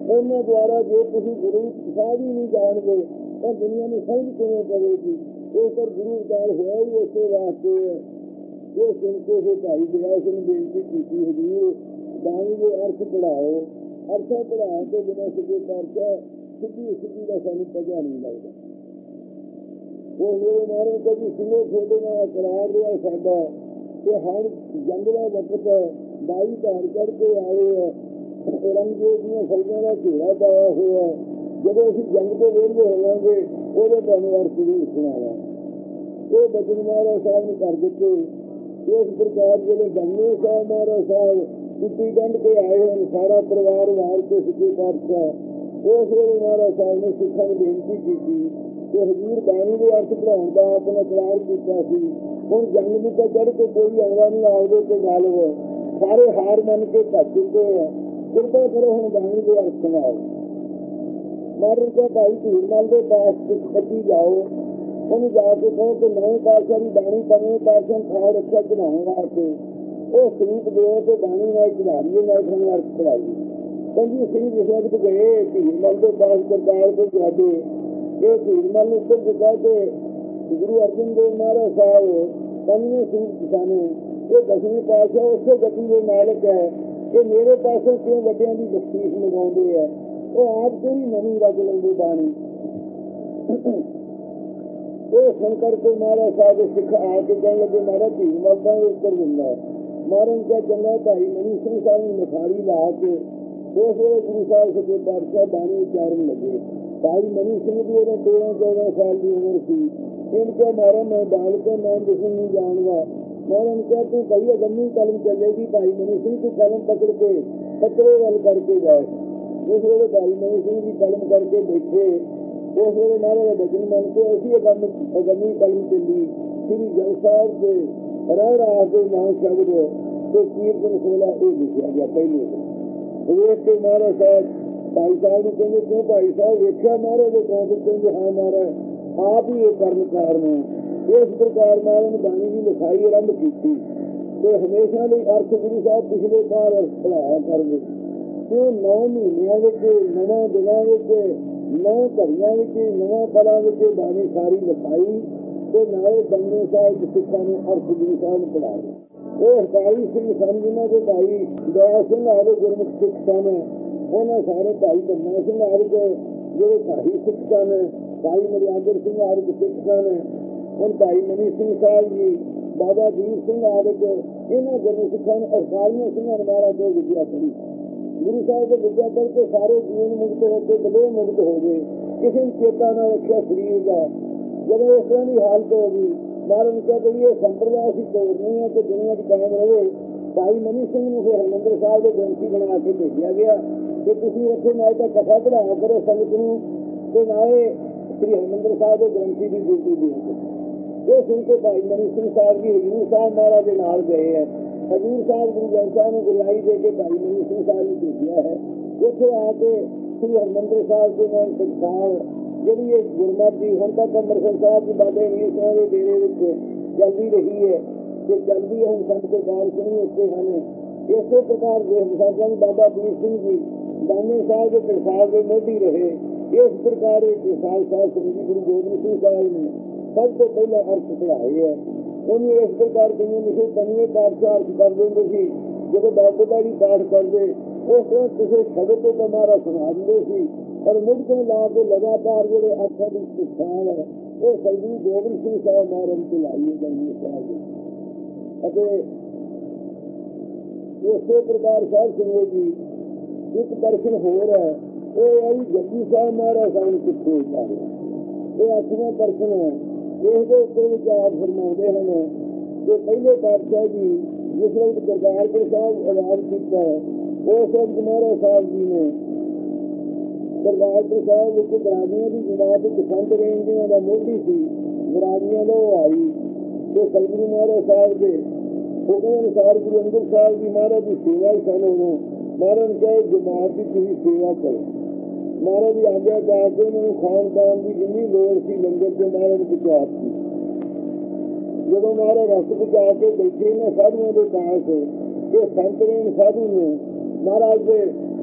ਇਹਨਾਂ ਦੁਆਰਾ ਜੇ ਤੁਸੀਂ ਗੁਰੂ ਸਾਹਿਬ ਹੀ ਨਹੀਂ ਜਾਣਦੇ ਤਾਂ ਦੁਨੀਆ ਨੂੰ ਸਮਝ ਕਿਵੇਂ ਪਵੇਗੀ। ਇਹ ਪਰ ਗੁਰੂ ਅਵਤਾਰ ਹੋਇਆ ਹੀ ਇਸੇ ਵਾਸਤੇ ਹੈ। ਇਹ ਸੁਣ ਕੇ ਫਿਰ ਭਾਈ ਦਇਆ ਸਿੰਘ ਬੇਨਤੀ ਕੀਤੀ, ਹਜ਼ੂਰ ਬਾਣੀ ਦੇ ਅਰਥ ਪੜ੍ਹਾਓ। ਅਰਥਾਂ ਪੜ੍ਹਾਉਣ ਤੋਂ ਬਿਨਾਂ ਸਿੱਧੇ ਪਾਤਸ਼ਾਹ ਸਿੱਧੀ ਦਾ ਸਾਨੂੰ ਪਤਾ ਨਹੀਂ ਲੱਗਦਾ। ਉਹ ਮੇਰੇ ਮਹਾਰਾਜ ਕਦੀ ਸਿੰਘੇ ਛੋਟੇ ਨਾਲ ਕਰਾਰ ਰਿਹਾ ਸਾਡਾ ਕਿ ਹਰ ਜੰਗ ਦਾ ਵਕਤ ਹੈ, ਬਾਈ ਧਾਰ ਚੜ੍ਹ ਕੇ ਆਏ ਹੈ, ਔਰੰਗਜ਼ੇਬ ਦੀਆਂ ਫੌਜਾਂ ਦਾ ਘੇਰਾ ਪਾਇਆ ਹੋਇਆ। ਜਦੋਂ ਅਸੀਂ ਜੰਗ ਤੋਂ ਵਿਹਲੇ ਹੋਵਾਂਗੇ ਉਹਦੇ ਤੁਹਾਨੂੰ ਅਰਥ ਜ਼ਰੂਰ ਸੁਣਾਵਾਂ। ਇਹ ਬਚਨ ਮਹਾਰਾਜ ਸਾਹਿਬ ਨੇ ਕਰ ਦਿੱਤੇ। ਇਸ ਪ੍ਰਕਾਰ ਜਿਹੜੇ ਜੰਗਲੇ ਸਾਹਿਬ ਮਹਾਰਾਜ ਸਾਹਿਬ ਕੁੱਤੀ ਗੰਢ ਕੇ ਆਏ ਹਨ, ਸਾਰਾ ਪਰਿਵਾਰ ਵਾਰ ਕੇ ਸਿੱਧੇ ਪਾਤਸ਼ਾਹ ਉਸ ਵੇਲੇ ਮਹਾਰਾਜ ਸਾਹਿਬ ਨੇ ਸਿੱਖਾਂ ਨੂੰ ਬੇਨਤੀ ਕੀਤੀ ਕਿ ਹਜ਼ੂਰ ਬਾਣੀ ਦੇ ਅਰਥ ਪੜ੍ਹਾਉਣ ਦਾ ਆਪਣਾ ਕਰਾਰ ਕੀਤਾ ਸੀ। ਹੁਣ ਜੰਗ ਨੂੰ ਤਾਂ ਚੜ੍ਹ ਕੇ ਕੋਈ ਆਉਂਦਾ ਨਹੀਂ, ਆਉਦੇ ਤੇ ਗੱਲ ਸਾਰੇ ਹਾਰ ਮੰਨ ਕੇ ਭੱਜ ਚੁੱਕੇ ਆ। ਕਿਰਪਾ ਕਰੋ ਹੁਣ ਬਾਣੀ ਦੇ ਅਰਥ ਸੁਣਾਓ। ਮਹਾਰਾਜ ਕਿਹਾ ਭਾਈ ਹੀਰਮਲ ਦੇ ਪਾਸ ਕੱਢੀ ਜਾਓ, ਉਹਨੂੰ ਜਾ ਕੇ ਕਹੋ ਕਿ ਨਵੇਂ ਪਾਤਸ਼ਾਹ ਦੀ ਬਾਣੀ ਪੰਜਵੇਂ ਪਾਤਸ਼ਾਹ ਖਾਓ ਰੱਖਿਆ ਚੜਾਉਣ ਵਾਸਤੇ ਉਹ ਸਰੂਪ ਦਿਓ ਤੇ ਬਾਣੀ ਨਾਲ ਚੜਾਈਏ, ਨਾਲ ਸਾਨੂੰ ਅਰਥ ਪੜਾਈਏ। ਪੰਜੀ ਸਿੰਘ ਜਿਸ ਵਕਤ ਗਏ ਹੀਰਮਲ ਦੇ ਪਾਸ ਕਰਤਾਰ ਤੋਂ ਤੁਹਾਡੇ ਇਹ ਹੀਰਮਲ ਨੂੰ ਉੱਤਰ ਦਿੱਤਾ ਕਿ ਗੁਰੂ ਅਰਜਨ ਦੇਵ ਮਹਾਰਾਜ ਸਾਹਿਬ ਪੰਜਵੇਂ ਸਰੂਪ ਸਨ, ਇਹ ਦਸਵੀਂ ਪਾਤਸ਼ਾਹ ਉਸੇ ਗਤੀ ਦੇ ਮਾਲਕ ਹੈ ਕਿ ਮੇਰੇ ਪਾਸੋਂ ਕਿਉਂ ਵੱਡਿਆਂ ਦੀ ਬਖਸ਼ੀਸ਼ ਮੰਗਾਉਂਦੇ ਹੈ। ਉਹ ਆਪ ਕਿਹੜੀ ਨਵੀਂ ਰੱਜ ਲੈਂਦੇ ਬਾਣੀ। ਇਹ ਸ਼ੰਕਰ ਕੇ ਮਹਾਰਾਜ ਸਾਹਿਬ ਸਿੱਖ ਆ ਕੇ ਕਹਿਣ ਲੱਗੇ ਮਹਾਰਾਜ ਹੀਰਮਲ ਦਾ ਉੱਤਰ ਦਿੰਦਾ। ਮਹਾਰਾਜ ਕਿਹਾ ਚੰਗਾ ਭਾਈ ਮਨੀ ਸਿੰਘ ਸਾਹਿਬ ਨੂੰ ਮਖਾਰੀ ਲਾ ਕੇ ਉਸ ਵੇਲੇ ਗੁਰੂ ਸਾਹਿਬ ਸੱਚੇ ਪਾਤਸ਼ਾਹ ਬਾਣੀ ਉਚਾਰਨ ਲੱਗੇ। ਭਾਈ ਮਨੀ ਸਿੰਘ ਦੀ ਉਦੋਂ 13-14 ਸਾਲ ਦੀ ਉਮਰ ਸੀ। ਇਹਨ ਕਿਹਾ ਮਹਾਰਾਜ ਮੈਂ ਬਾਲਕ ਮੈਂ ਦੁਸ਼ਮਣ ਨਹੀਂ ਜਾਣਦਾ। ਮਹਾਰਾਜ ਕਿਹਾ ਤੂੰ ਕਹੀ ਅਗੰਮੀ ਕਲਮ ਚੱਲੇਗੀ। ਭਾਈ ਮਨੀ ਸਿੰਘ ਤੂੰ ਕਲਮ ਪਕੜ ਕੇ ਪੱਤਰੇ ਵੱਲ ਕਰਕੇ ਜਾਏ। ਉਸ ਵੇਲੇ ਭਾਈ ਮਨੀ ਸਿੰਘ ਦੀ ਕਲਮ ਕਰਕੇ ਬੈਠੇ। ਉਸ ਵੇਲੇ ਮਹਾਰਾਜ ਦਾ ਬਚਨ ਮੰਨ ਕੇ ਅਸੀਂ ਅਗੰਮੀ ਕਲਮ ਚੱਲੀ। ਸ੍ਰੀ ਜਲ ਸਾਹਿਬ ਦੇ ਰਹਿ ਰਾਸ ਦੇ ਨਾਮ ਸ਼ਬਦ ਤੇ ਕੀਰਤਨ ਸੋਲਾ ਇਹ ਲਿਖਿਆ ਗਿਆ। ਪਹਿਲੇ ਵੇਖ ਕੇ ਮਹਾਰਾਜ ਸਾਹਿਬ ਭਾਈ ਸਾਹਿਬ ਨੂੰ ਕਹਿੰਦੇ ਕਿਉਂ ਭਾਈ ਸਾਹਿਬ ਵੇਖਿਆ ਮਹਾਰਾਜ ਦੇ ਕੌਣ ਕਹਿੰਦੇ ਹਾਂ ਮਹਾਰਾਜ ਆਪ ਹੀ ਇਹ ਕਰਨਕਾਰ ਨੇ। ਇਸ ਪ੍ਰਕਾਰ ਮਹਾਰਾਜ ਨੇ ਬਾਣੀ ਦੀ ਲਿਖਾਈ ਆਰੰਭ ਕੀਤੀ ਤੇ ਹਮੇਸ਼ਾ ਲਈ ਅਰਥ ਗੁਰੂ ਸਾਹਿਬ ਪਿਛਲੇ ਬਾਰ ਪੜ੍ਹਾਇਆ ਕਰਦੇ ਤੇ 9 ਮਹੀਨਿਆਂ ਵਿੱਚ 9 ਦਿਨਾਂ ਵਿੱਚ 9 ਘੜੀਆਂ ਵਿੱਚ 9 ਪਲਾਂ ਵਿੱਚ ਬਾਣੀ ਸਾਰੀ ਲਿਖਾਈ ਤੇ ਨਾਲੇ ਬੰਦੇ ਸਾਹਿਬ ਸਿੱਖਾਂ ਨੂੰ ਅਰਥ ਗੁਰੂ ਸਾਹਿਬ ਨੂੰ ਪੜ੍ਹਾਏ। ਉਹ ਹਕਾਈ ਸਿੰਘ ਸਨ ਜਿਨ੍ਹਾਂ ਦੇ ਭਾਈ ਦਇਆ ਸਿੰਘ ਆਦਿ ਗੁਰਮੁਖ ਸਿੱਖ ਸਨ। ਉਹਨਾਂ ਸਾਰੇ ਭਾਈ ਧੰਨਾ ਸਿੰਘ ਆਦਿ ਜਿਹੜੇ ਭਾਈ ਸਿੱਖ ਸਨ, ਭਾਈ ਮਰਿਆਦਰ ਸਿੰਘ ਆਦਿ ਸਿੱਖ ਸਨ। ਹੁਣ ਭਾਈ ਮਨੀ ਸਿੰਘ ਸਾਹਿਬ ਜੀ, ਬਾਬਾ ਦੀਪ ਸਿੰਘ ਆਦਿ ਇਹਨਾਂ ਗੁਰਮੁਖ ਸਿੱਖਾਂ ਨੇ ਅਰਸਾਲੀਆਂ ਸਿੰਘਾਂ ਨੇ ਮਹਾਰਾਜ ਤੋਂ ਵਿਦਿਆ ਪੜ੍ਹੀ। ਗੁਰੂ ਸਾਹਿਬ ਦੇ ਵਿਦਿਆ ਪੜ੍ਹ ਕੇ ਸਾਰੇ ਜੀਵਨ ਮੁਕਤ ਹੋ ਕੇ ਬੜੇ ਮੁਕਤ ਹੋ ਗਏ। ਕਿਸੇ ਨੂੰ ਚੇਤਾ ਨਾ ਰੱਖਿਆ ਸਰੀਰ ਦਾ। ਜਦੋਂ ਇਸ ਤਰ੍ਹਾਂ ਦੀ ਹਾਲਤ ਹੋ ਗਈ ਮਹਾਰਾਜ ਨੇ ਕਿਹਾ ਕਿ ਇਹ ਸੰਪਰਦਾ ਅਸੀਂ ਤੋੜਨੀ ਹੈ ਤੇ ਦੁਨੀਆ ਦੀ ਕਾਇਮ ਰਹੇ। ਭਾਈ ਮਨੀ ਸਿੰਘ ਨੂੰ ਫਿਰ ਹਰਿਮੰਦਰ ਸਾਹਿਬ ਦੇ ਗ੍ਰੰਥੀ ਬਣਾ ਕੇ ਭੇਜਿਆ ਗਿਆ ਕਿ ਤੁਸੀਂ ਉੱਥੇ ਨਾ ਤਾਂ ਕਥਾ ਪੜ੍ਹਾਇਆ ਕਰੋ ਸੰਗਤ ਨੂੰ ਤੇ ਨਾਲੇ ਸ੍ਰੀ ਹਰਿਮੰਦਰ ਸਾਹਿਬ ਦੇ ਗ੍ਰੰਥੀ ਦੀ ਡਿਊਟੀ ਦਿਓ। ਇਹ ਸੁਣ ਕੇ ਭਾਈ ਮਨੀ ਸਿੰਘ ਸਾਹਿਬ ਜੀ ਹਜ਼ੂਰ ਸਾਹਿਬ ਮਹਾਰਾਜ ਦੇ ਨਾਲ ਗਏ ਹੈ। ਹਜ਼ੂਰ ਸਾਹਿਬ ਗੁਰੂ ਗ੍ਰੰਥ ਸਾਹਿਬ ਨੂੰ ਗੁਰਿਆਈ ਦੇ ਕੇ ਭਾਈ ਮਨੀ ਸਿੰਘ ਸਾਹਿਬ ਨੂੰ ਭੇਜਿਆ ਹੈ। ਉੱਥੇ ਆ ਕੇ ਸ੍ਰੀ ਹਰਿਮੰਦਰ ਸਾਹਿਬ ਦੇ ਨਾਲ ਸੰਸਾਰ ਜਿਹੜੀ ਇਹ ਗੁਰਮਤਿ ਹੁਣ ਤੱਕ ਅੰਮ੍ਰਿਤਸਰ ਸਾਹਿਬ ਦੀ ਬਾਬੇ ਨੀਰ ਸਿੰਘ ਦੇ ਡੇਰੇ ਵਿੱਚ ਚੱਲਦੀ ਰਹੀ ਹੈ ਤੇ ਚੱਲਦੀ ਹੁਣ ਸੰਤ ਦੇ ਬਾਲ ਸਿੰਘ ਉੱਤੇ ਹਨ। ਇਸੇ ਪ੍ਰਕਾਰ ਦੇ ਹਮਸਾਂ ਬਾਬਾ ਦੀਪ ਸਿੰਘ ਜੀ ਦਾਨੇ ਸਾਹਿਬ ਦੇ ਪ੍ਰਸਾਦ ਦੇ ਮੋਢੀ ਰਹੇ। ਇਸ ਪ੍ਰਕਾਰ ਇਹ ਪ੍ਰਸਾਦ ਸਾਹਿਬ ਸ੍ਰੀ ਗੁਰੂ ਗੋਬਿੰਦ ਸਿੰਘ ਸਾਹਿਬ ਨੇ ਸਭ ਤੋਂ ਪਹਿਲਾਂ ਅਰਥ ਪੜ੍ਹਾਏ ਹੈ। ਉਹਨੂੰ ਇਸ ਪ੍ਰਕਾਰ ਜਿਵੇਂ ਲਿਖੇ ਪੰਜਵੇਂ ਪਾਤਸ਼ਾਹ ਅਰਥ ਕਰ ਦਿੰਦੇ ਸੀ। ਜਦੋਂ ਬਾਬੇ ਦਾ ਵੀ ਪਾਠ ਕਰਦੇ ਉਸ ਤਰ੍ਹਾਂ ਕਿਸੇ ਸ਼ਬਦ ਤੋਂ ਤੁਹਾਡਾ ਸੁਣਾ ਦਿੰਦੇ ਸੀ। ਪਰ ਮੁੱਢ ਤੋਂ ਲਾ ਕੇ ਲਗਾਤਾਰ ਜਿਹੜੇ ਅਰਥਾਂ ਦੀ ਸਿਖਾਣ ਹੈ ਉਹ ਸ੍ਰੀ ਗੋਬਿੰਦ ਸਿੰਘ ਸਾਹਿਬ ਮਹਾਰਾਜ ਤੋਂ ਲਾਈ ਜਾਂਦੀ ਹੈ। ਅਤੇ ਇਸੇ ਪ੍ਰਕਾਰ ਸਾਹਿਬ ਸਿੰਘ ਜੀ ਇੱਕ ਦਰਸ਼ਨ ਹੋਰ ਹੈ। ਉਹ ਹੈ ਜਪਜੀ ਸਾਹਿਬ ਮਹਾਰਾਜ ਸਾਨੂੰ ਕਿੱਥੇ ਉਤਾਰੇ। ਇਹ 8ਵਾਂ ਦਰਸ਼ਨ ਹੈ। ਇਹਦੇ ਉੱਤੇ ਵਿਚਾਰ ਫਰਮਾਉਂਦੇ ਹਨ ਕਿ ਪਹਿਲੇ ਪਾਤਸ਼ਾਹ ਜੀ ਜਿਸ ਵਕਤ ਕਰਤਾਰਪੁਰ ਸਾਹਿਬ ਆਵਾਜ਼ ਕੀਤਾ ਉਸ ਵਕਤ ਮਹਾਰਾਜ ਸਾਹਿਬ ਜੀ ਨੇ ਕਰਤਾਰਪੁਰ ਸਾਹਿਬ ਵਿੱਚ ਗਰਾਜੀਆਂ ਦੀ ਜਮਾਤ ਵਿੱਚ ਸੰਤ ਰੇਂਜੀਆਂ ਦਾ ਮੋਢੀ ਸੀ। ਗਰਾਜੀਆਂ ਦਾ ਉਹ ਆਈ ਤੇ ਸਤਿਗੁਰੂ ਮਹਾਰਾਜ ਸਾਹਿਬ ਦੇ ਹੁਕਮ ਅਨੁਸਾਰ ਗੁਰੂ ਅੰਗਦ ਸਾਹਿਬ ਜੀ ਮਹਾਰਾਜ ਦੀ ਸੇਵਾ ਹੀ ਸਨ। ਉਹਨੂੰ ਮਹਾਰਾਜ ਕਹੇ ਜਮਾਤ ਦੀ ਤੁਸੀਂ ਸੇਵਾ ਕਰੋ। ਮਹਾਰਾਜ ਦੀ ਆਗਿਆ ਜਾ ਕੇ ਉਹਨਾਂ ਨੂੰ ਖਾਣ ਪਾਣ ਦੀ ਜਿੰਨੀ ਲੋੜ ਸੀ ਲੰਗਰ ਤੇ ਮਹਾਰਾਜ ਪਹੁੰਚਾਤੀ। ਜਦੋਂ ਮਹਾਰਾਜ ਰਸਤੇ ਵਿੱਚ ਆ ਕੇ ਬੈਠੇ ਨੇ ਸਾਧੂਆਂ ਦੇ ਪਾਸ ਇਹ ਸੰਤ ਰੇਂਜ ਸਾਧੂ ਨੇ ਮਹਾਰਾਜ ਦੇ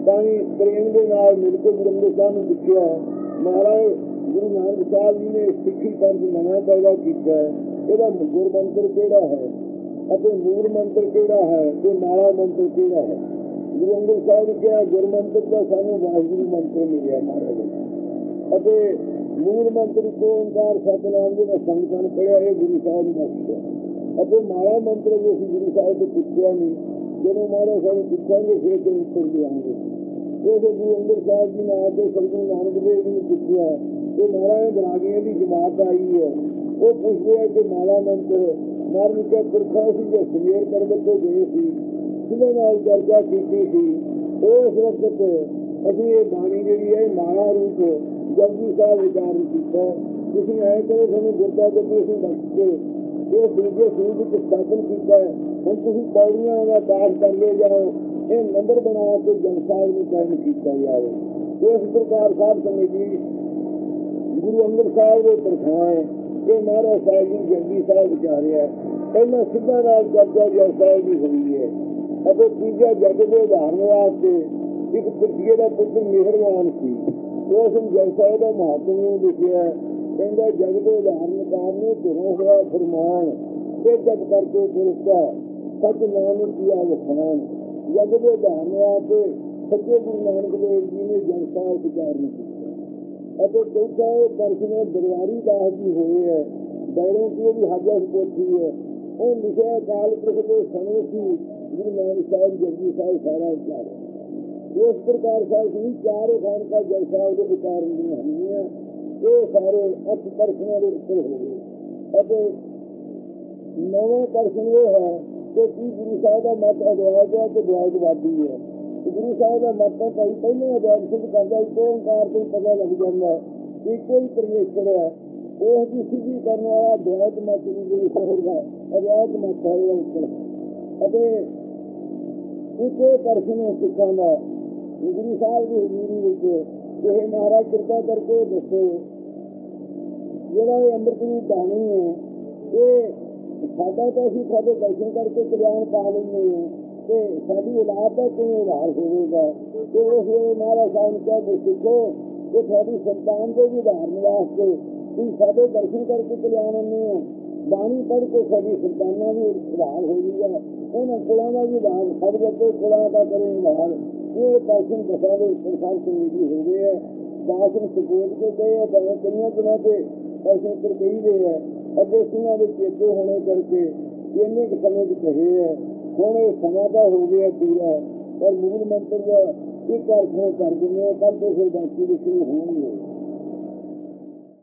पानी प्रेम के नाल मिल के गुरु अंगद साहब ने लिखिया महाराज गुरु नानक साहब जी ने सिੱਖੀ पंथ नवा पैदा किया है। ਇਹਦਾ ਗੁਰ ਮੰਤਰ ਕਿਹੜਾ ਹੈ ਅਤੇ ਮੂਲ ਮੰਤਰ ਕਿਹੜਾ ਹੈ ਤੇ ਮਾਲਾ ਮੰਤਰ ਕਿਹੜਾ ਹੈ। ਗੁਰੂ ਅੰਗਦ ਸਾਹਿਬ ਨੇ ਕਿਹਾ ਗੁਰ ਮੰਤਰ ਦਾ ਸਾਨੂੰ ਵਾਹਿਗੁਰੂ ਮੰਤਰ ਮਿਲਿਆ ਮਹਾਰਾਜ ਅਤੇ ਮੂਲ ਮੰਤਰ ਕੋ ਓਂਕਾਰ ਸਤਿਨਾਮ ਜੀ ਦਾ ਸੰਗਠਨ ਪੜਿਆ ਇਹ ਗੁਰੂ ਸਾਹਿਬ ਨੇ ਦੱਸਿਆ ਅਤੇ ਮਾਲਾ ਮੰਤਰ ਵੀ ਅਸੀਂ ਗੁਰੂ ਸਾਹਿਬ ਤੋਂ ਪੁੱਛਿਆ ਨਹੀਂ ਜਦੋਂ ਮਹਾਰਾਜ ਸਾਨੂੰ ਪੁੱਛਾਂਗੇ ਫਿਰ ਤੋਂ ਉੱਤਰ ਦਿਆਂਗੇ। ਇਹ ਗੁਰੂ ਅੰਗਦ ਸਾਹਿਬ ਜੀ ਨੇ ਆ ਕੇ ਸ੍ਰੀ ਗੁਰੂ ਨਾਨਕ ਦੇਵ ਜੀ ਨੂੰ ਪੁੱਛਿਆ ਕਿ ਮਹਾਰਾਜ ਬਰਾਗੀਆਂ ਦੀ ਜਮਾਤ ਆਈ ਹੈ ਉਹ ਪੁੱਛਦੇ ਆ ਕਿ ਮਾਲਾ ਮੰਤਰ ਮਰਨ ਕੇ ਪੁਰਖਾਂ ਸੀ ਜੋ ਸਮੇਰ ਪਰਬਤ ਤੇ ਗਏ ਸੀ ਜਿਹਦੇ ਨਾਲ ਚਰਚਾ ਕੀਤੀ ਸੀ ਉਸ ਵਕਤ ਅਸੀਂ ਇਹ ਬਾਣੀ ਜਿਹੜੀ ਹੈ ਮਾਲਾ ਰੂਪ ਜਪਜੀ ਸਾਹਿਬ ਵਿਚਾਰਨ ਕੀਤਾ। ਤੁਸੀਂ ਐਂ ਕਰੋ ਤੁਹਾਨੂੰ ਗੁਰਦਾ ਗੱਦੀ ਅਸੀਂ ਬਖਸ਼ ਕੇ ਇਹ ਦੂਜੇ ਸਰੂਪ ਵਿੱਚ ਸਥਾਪਨ ਕੀਤਾ ਹੈ। ਹੁਣ ਤੁਸੀਂ ਪੌੜੀਆਂ ਦਾ ਪਾਠ ਕਰਦੇ ਜਾਓ ਇਹ ਨੰਬਰ ਬਣਾ ਕੇ ਜਨਸਾਲ ਨੂੰ ਕਾਇਮ ਕੀਤਾ ਜਾਵੇ। ਇਸ ਪ੍ਰਕਾਰ ਸਾਹਿਬ ਸਮੇਤੀ ਗੁਰੂ ਅੰਗਦ ਸਾਹਿਬ ਦੇ ਪ੍ਰਖਾਏ ਇਹ ਮਹਾਰਾਜ ਸਾਹਿਬ ਜੀ ਜਪਜੀ ਸਾਹਿਬ ਵਿਚਾਰਿਆ ਪਹਿਲਾਂ ਸਿੱਧਾ ਨਾਲ ਚਰਚਾ ਜਨਸਾਲ ਦੀ ਹੋਈ ਹੈ ਅਤੇ ਤੀਜਾ ਜਗ ਦੇ ਉਦਾਹਰਨ ਵਾਸਤੇ ਇੱਕ ਪ੍ਰਿਥਵੀ ਦਾ ਪੁੱਤਰ ਮਿਹਰਬਾਨ ਸੀ ਉਸ ਨੂੰ ਜਨਸਾਲ ਦਾ ਮਹਾਤਮ ਨੂੰ ਲਿਖਿਆ ਕਹਿੰਦਾ ਜਗ ਦੇ ਉਦਾਹਰਨ ਕਾਰਨ ਧਿਰੋਂ ਹੋਇਆ ਫਰਮਾਨ ਤੇ ਜਗ ਕਰਕੇ ਪੁਰਖਾ ਸੱਚ ਨਾਮ ਕੀਆ ਵਖਾਨ। ਜਗ ਦੇ ਉਦਾਹਰਨ ਵਾਸਤੇ ਸੱਚੇ ਗੁਰੂ ਨਾਨਕ ਦੇਵ ਜੀ ਨੇ ਜਨਸਾਲ ਵਿਚਾਰਨ ਕੀਤਾ ਅਤੇ ਚੌਥਾ ਦਰਸ਼ਨ ਦਰਬਾਰੀ ਦਾਸ ਜੀ ਹੋਏ ਹੈ ਬੈਰੋਂ ਕੀ ਉਹਦੀ ਹਾਜ਼ਰ ਪੋਥੀ ਹੈ ਉਹ ਲਿਖਿਆ ਕਾਲ ਪੁਰਖ ਦੇ ਸਮੇਂ ਸੀ ਗੁਰੂ ਨਾਨਕ ਸਾਹਿਬ ਜਪਜੀ ਸਾਹਿਬ ਸਾਰਾ ਉਚਾਰਿਆ। ਇਸ ਪ੍ਰਕਾਰ ਸਾਹਿਬ ਜੀ ਚਾਰੇ ਖਾਨ ਕਾ ਜਨਸਾਲ ਦੇ ਵਿਚਾਰਨ ਦੀਆਂ ਹੁੰਦੀਆਂ ਇਹ ਸਾਰੇ 8 ਦਰਸ਼ਨਾਂ ਦੇ ਉੱਤੇ ਹੋ ਗਏ ਅਤੇ 9ਵਾਂ ਦਰਸ਼ਨ ਇਹ ਹੈ ਕਿ ਕੀ ਗੁਰੂ ਸਾਹਿਬ ਦਾ ਮਤ ਅਦਵਾਇਤ ਹੈ ਕਿ ਦਵਾਇਤਵਾਦੀ ਹੈ। ਗੁਰੂ ਸਾਹਿਬ ਦਾ ਮਤ ਤਾਂ ਪਹਿਲਾਂ ਅਦਵਾਇਤ ਸਿੱਧ ਕਰਦਾ ਇੱਕ ਓਂਕਾਰ ਤੋਂ ਪਤਾ ਲੱਗ ਜਾਂਦਾ ਹੈ ਇੱਕੋ ਹੀ ਪਰਮੇਸ਼ਰ ਹੈ। ਉਹ ਦੀ ਸਿੱਧੀ ਕਰਨ ਵਾਲਾ ਦਵਾਇਤ ਮਤ ਦੀ ਗੁਰੂ ਸਾਹਿਬ ਦਾ ਅਦਵਾਇਤ ਮਤ ਹੈ ਉੱਪਰ ਅਤੇ ਇੱਕੋ ਦਰਸ਼ਨ ਸਿੱਖਾਂ ਦਾ ਗੁਰੂ ਸਾਹਿਬ ਦੀ ਹਜ਼ੂਰੀ ਵਿੱਚ ਇਹ ਮਹਾਰਾਜ ਕਿਰਪਾ ਕਰਕੇ ਦੱਸੋ ਜਿਹੜਾ ਇਹ ਅੰਮ੍ਰਿਤ ਦੀ ਬਾਣੀ ਹੈ ਇਹ ਸਾਡਾ ਤਾਂ ਅਸੀਂ ਸਾਡੇ ਦਰਸ਼ਨ ਕਰਕੇ ਕਲਿਆਣ ਪਾ ਲੈਂਦੇ ਹਾਂ ਤੇ ਸਾਡੀ ਔਲਾਦ ਦਾ ਕਿਵੇਂ ਉਧਾਰ ਹੋਵੇਗਾ ਤੇ ਉਸ ਵੇਲੇ ਮਹਾਰਾਜ ਸਾਹਿਬ ਨੇ ਕਿਹਾ ਕਿ ਸਿੱਖੋ ਕਿ ਤੁਹਾਡੀ ਸੰਤਾਨ ਦੇ ਵੀ ਉਧਾਰਨ ਵਾਸਤੇ ਤੁਸੀਂ ਸਾਡੇ ਦਰਸ਼ਨ ਕਰਕੇ ਕਲਿਆਣ ਆਉਂਦੇ ਹੋ ਬਾਣੀ ਪੜ੍ਹ ਕੇ ਸਾਡੀ ਸੰਤਾਨਾਂ ਵੀ ਉਧਾਰ ਹੋ ਜਾਊਗਾ ਉਹਨਾਂ ਕੁਲਾਂ ਦਾ ਵੀ ਉਧਾਰ ਸਭ ਬੱਚੇ ਕੁਲਾਂ ਦਾ ਕਰੇ ਉਧਾਰ। ਇਹ ਦਰਸ਼ਨ ਦਸਾਂ ਦੇ ਸੰਸਾਰ ਸੰਗੀਤੀ ਹੋ ਗਏ ਹੈ ਦਾਸ ਨੂੰ ਸਪੋਰਟ ਕੇ ਗਏ ਹੈ ਭਾਵੇਂ ਕਈਆਂ ਗੁਣਾਂ ਤੇ ਦਰਸ਼ਨ ਕਰ ਕਹੀਦੇ ਹੈ ਅੱਗੇ ਸਿੰਘਾਂ ਦੇ ਚੇਤੇ ਹੋਣੇ ਕਰਕੇ ਇੰਨੇ ਕੁ ਸਮੇਂ 'ਚ ਕਹੇ ਹੈ ਹੁਣ ਇਹ ਸਮਾਂ ਤਾਂ ਹੋ ਗਿਆ ਪੂਰਾ ਪਰ ਮੂਲ ਮੰਤਰ ਦਾ ਇੱਕ ਅਰਥ ਕਰ ਦਿੰਦੇ ਕੱਲ੍ਹ ਤੋਂ ਫਿਰ ਬਾਕੀ ਦੇ ਸ਼ੁਰੂ ਹੋਣਗੇ।